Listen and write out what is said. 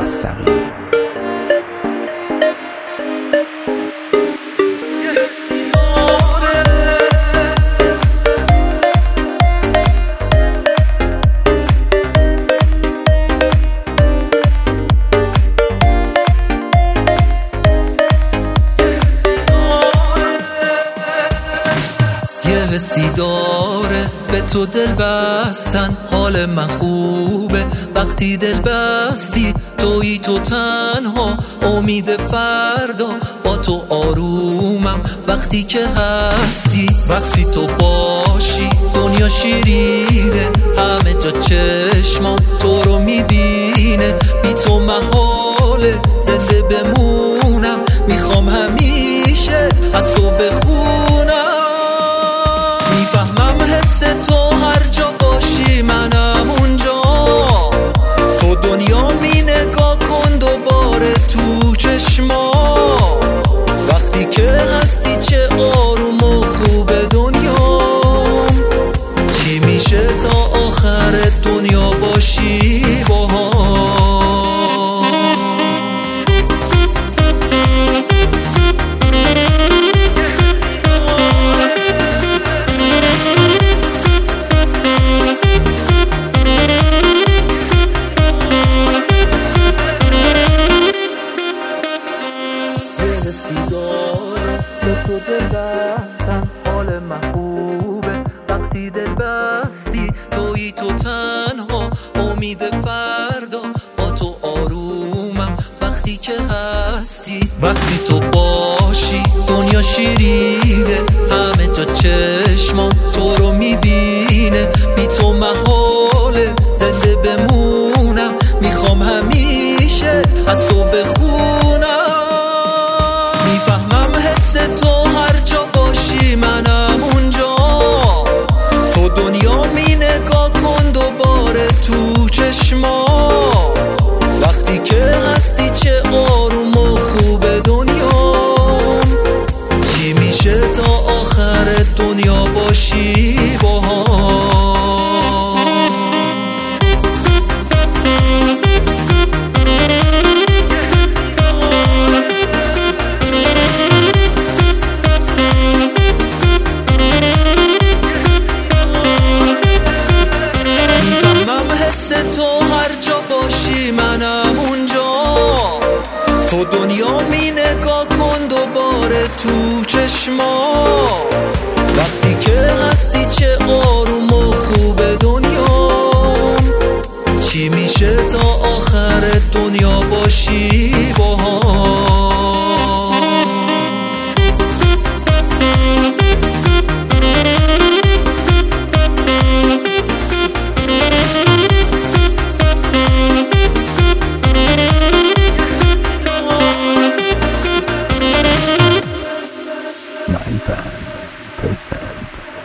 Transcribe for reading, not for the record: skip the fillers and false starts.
مستقیم. حسی داره به تو دل بستن، حال من خوبه وقتی دل بستی. تویی تو تنها امید فردا، با تو آرومم وقتی که هستی. وقتی تو باشی دنیا شیرینه، همه جا چشمام تو رو میبینه. بی تو محاله زنده بمونم، میخوام همیشه از تو بخونم. میفهمم حس تو هر جا باشی منم اونجا. تو دنیا می نگاه کن دوباره تو چشما. وقتی که هستی چه آروم و خوب دنیام. چی میشه تا آخر دنیا باشی با هم. تو دل بستن حال من خوبه وقتی دل بستی. تویی تو تنها امید فردا، با تو آرومم وقتی که هستی. وقتی تو باشی دنیا شیرینه، همه جا چشمام تو رو میبینه. بی تو محاله زنده بمونم، میخوام همیشه از تو بخونم. میفهمم حس تو هر جا باشی منم اونجا. تو دنیا می نگاه کن دوباره تو چشما. وقتی که هستی چه آروم و خوب دنیام. چی میشه تا آخر دنیا باشی با هم. تو هر جا باشی منم اونجا. تو دنیا می نگاه کن دوباره تو چشما. وقتی که هستی چه آروم و خوب دنیام. چی میشه تا آخر دنیا باشی با هم. Present.